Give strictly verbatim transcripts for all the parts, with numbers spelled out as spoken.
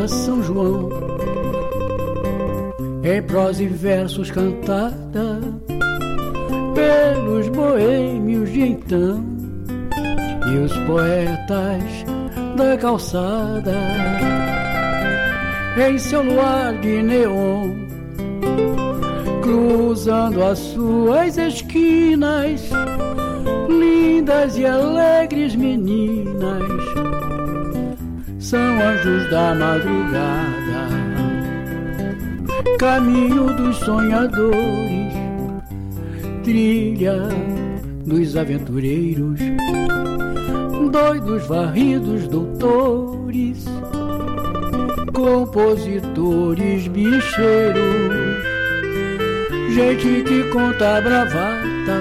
São João, em prosa e versos cantada pelos boêmios de então e os poetas da calçada. Em seu luar de neon, cruzando as suas esquinas, lindas e alegres meninas são anjos da madrugada, caminho dos sonhadores, trilha dos aventureiros, doidos varridos doutores, compositores bicheiros, gente que conta bravata,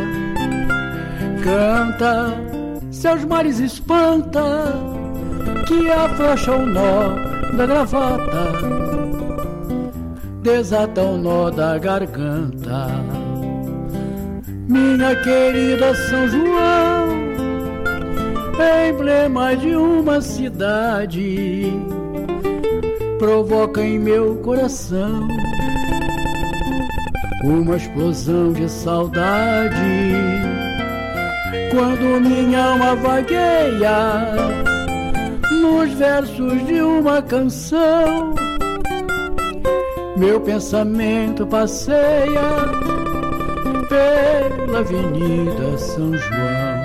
canta, seus mares espanta, que afrouxa o nó da gravata, desata o nó da garganta. Minha querida São João, emblema de uma cidade, provoca em meu coração uma explosão de saudade. Quando minha alma vagueia nos versos de uma canção, meu pensamento passeia pela Avenida São João,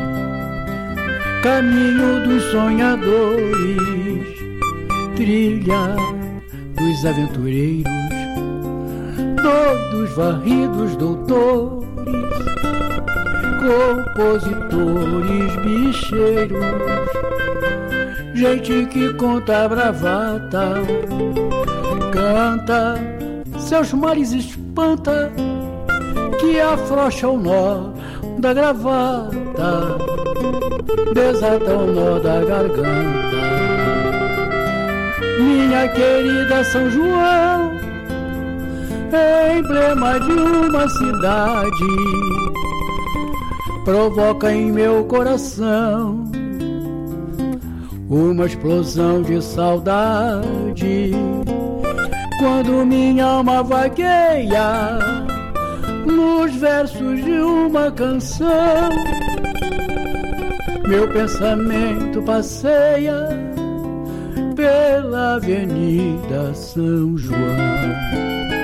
caminho dos sonhadores, trilha dos aventureiros, doidos varridos doutores, compositores bicheiros, gente que conta bravata, canta, seus mares espanta, que afrouxa o nó da gravata, desata o nó da garganta. Minha querida São João, emblema de uma cidade, provoca em meu coração uma explosão de saudade. Quando minha alma vagueia nos versos de uma canção, meu pensamento passeia pela Avenida São João.